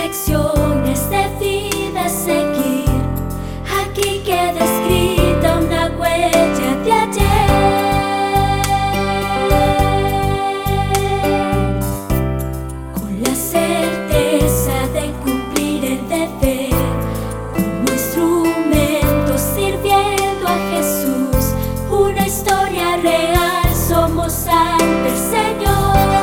lecciones de vida seguir. Aquí queda escrita una huella de ayer, con la certeza de cumplir el deber, como instrumento sirviendo a Jesús. Una historia real somos ante el Señor.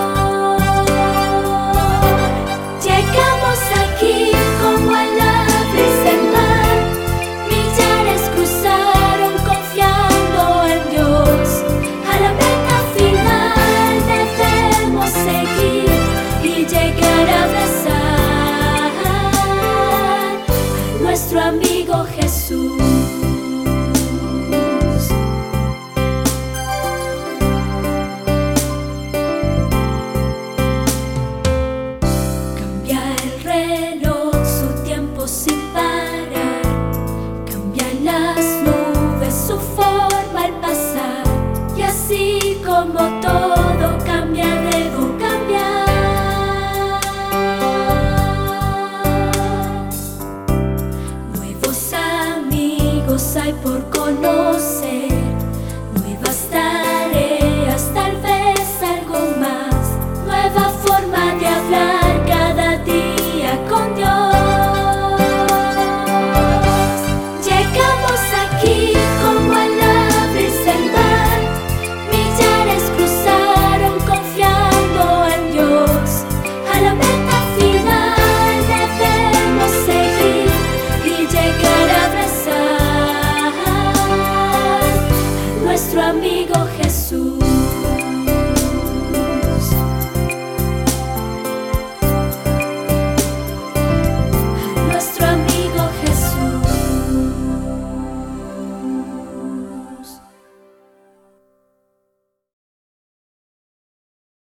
Llegamos aquí como a la brisa del mar, millares cruzaron confiando en Dios. A la meta final debemos seguir y llegar a abrazar a nuestro amigo Jesús. Sin parar, cambian las nubes su forma al pasar, y así como todo cambia, debo cambiar. Nuevos amigos hay por conocer, nuevas tareas, tal vez algo más, nueva forma de hablar cada día con Dios. Nuestro amigo Jesús.